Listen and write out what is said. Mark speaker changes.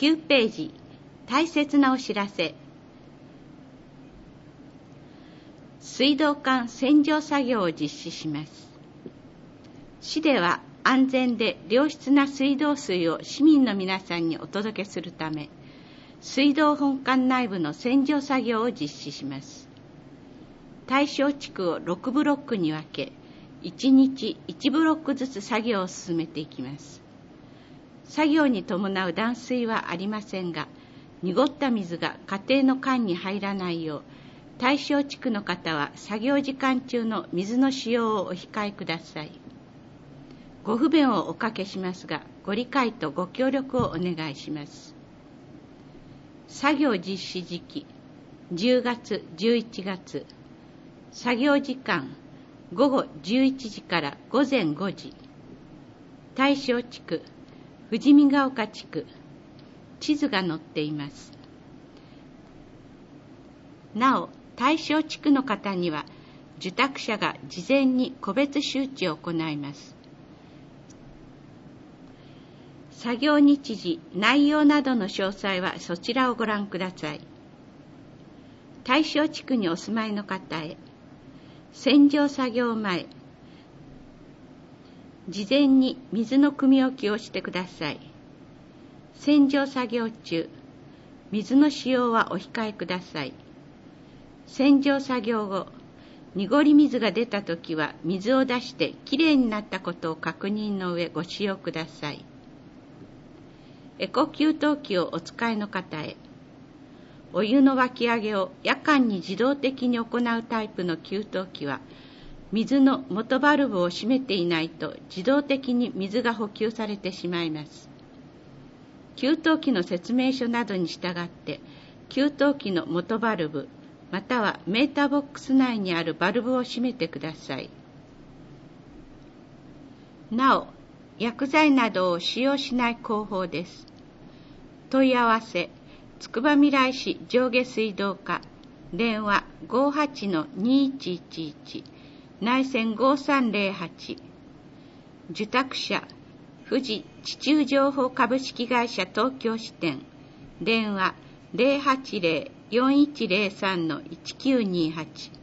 Speaker 1: 9ページ、大切なお知らせ。水道管洗浄作業を実施します。市では安全で良質な水道水を市民の皆さんにお届けするため、水道本管内部の洗浄作業を実施します。対象地区を6ブロックに分け、1日1ブロックずつ作業を進めていきます。作業に伴う断水はありませんが、濁った水が家庭の管に入らないよう、対象地区の方は作業時間中の水の使用をお控えください。ご不便をおかけしますが、ご理解とご協力をお願いします。作業実施時期、10月、11月。作業時間、午後11時から午前5時。対象地区、富士見ヶ丘地区。地図が載っています。なお、対象地区の方には、受託者が事前に個別周知を行います。作業日時、内容などの詳細はそちらをご覧ください。対象地区にお住まいの方へ、洗浄作業前、事前に水の汲み置きをしてください。洗浄作業中、水の使用はお控えください。洗浄作業後、濁り水が出たときは水を出してきれいになったことを確認の上ご使用ください。エコ給湯器をお使いの方へ、お湯の沸き上げを夜間に自動的に行うタイプの給湯器は、水の元バルブを閉めていないと自動的に水が補給されてしまいます。給湯器の説明書などに従って、給湯器の元バルブ、またはメーターボックス内にあるバルブを閉めてください。なお、薬剤などを使用しない工法です。問い合わせ、つくばみらい市上下水道課、電話 58-2111、内線5308、受託者、富士地中情報株式会社東京支店、電話 080-4103-1928